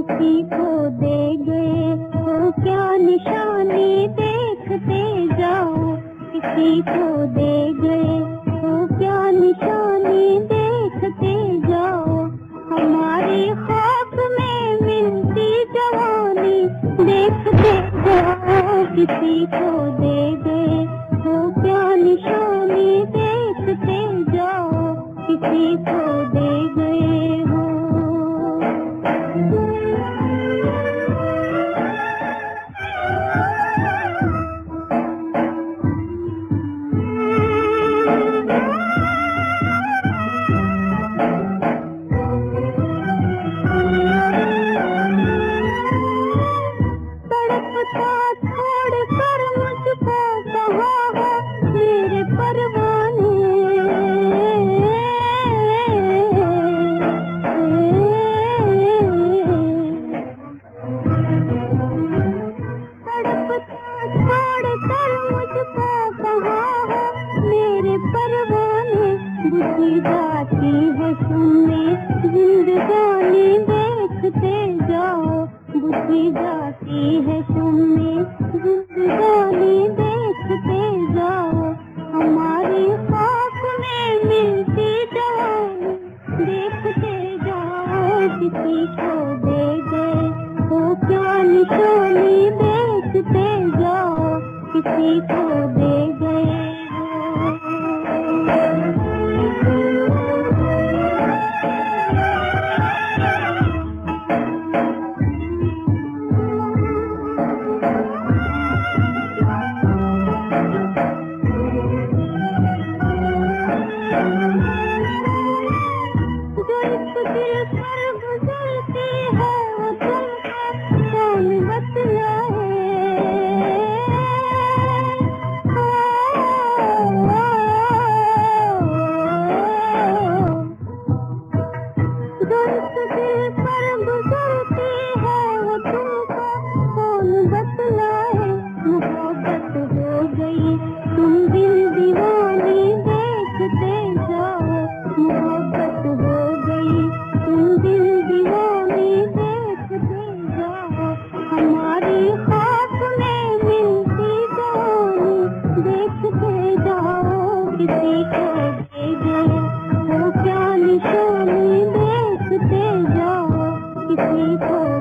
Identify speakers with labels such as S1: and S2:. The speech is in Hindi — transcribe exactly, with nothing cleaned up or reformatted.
S1: किसी को दे गए हो क्या निशानी देखते जाओ, किसी को दे गए हो क्या निशानी देखते जाओ, हमारी ख्वाब में मिलती जवानी देखते जाओ, किसी को दे गए हो क्या निशानी देखते जाओ, किसी को दे गए हो। बुझी जाती है सुनने जिंदगानी देखते जाओ, बुझी जाती है सुनने जिंदगानी देखते जाओ, हमारी ख्वाब में मिलती जवानी देखते जाओ, किसी को दे गए हो क्या निशानी देखते जाओ, किसी को दे गए किसी को दे गए हो क्या निशानी देखते जाओ, किसी को